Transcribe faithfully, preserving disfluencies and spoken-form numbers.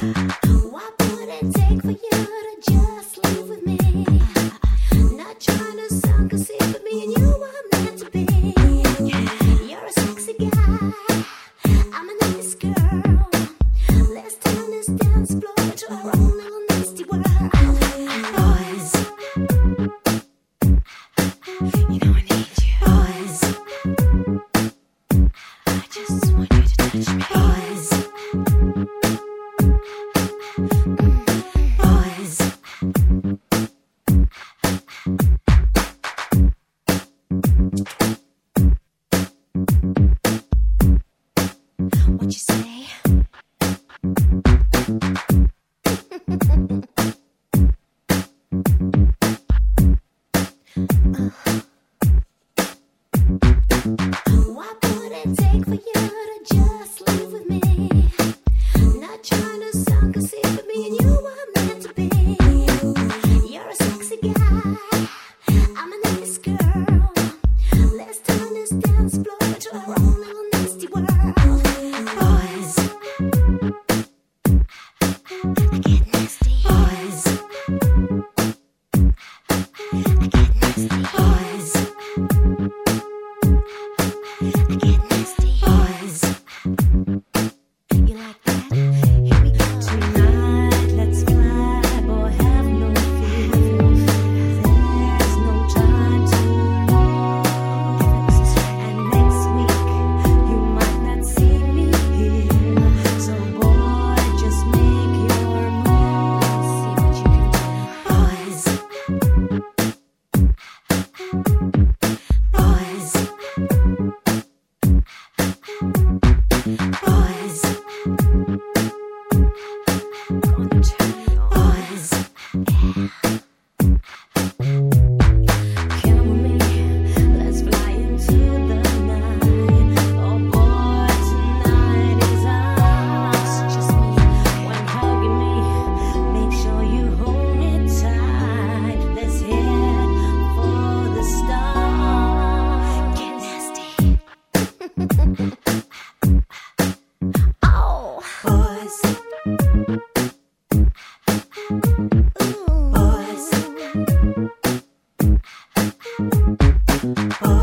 What would it take for you to just leave with me? Not trying to sound conceited, but me and you are meant to be. You're a sexy guy, I'm a nice girl. Let's turn this dance floor into our own little nasty world. Boys, you know I need you. Boys, I just want you to touch me. Boys, boys. What you say? What would it take for you to just leave with me? Not trying to sound conceited, but me and you are meant to be. You're a sexy guy, I'm a nice girl. Let's turn this dance floor into our own little nasty world. Boys, I get nasty. Boys, I get nasty. Boys, I get nasty. Boys, you like that? Here we go. Tonight, let's fly, boy, have no fear. There's no time to lose. And next week, you might not see me here. So, boy, just make your move. Let's see what you can do. Boys, boys, gonna turn you on. Boys, come with me, let's fly into the night. Oh boy, tonight is ours. Just me, when hugging me, make sure you hold me tight. Let's head for the stars. Get nasty. Oh, boys, ooh, boys, boys.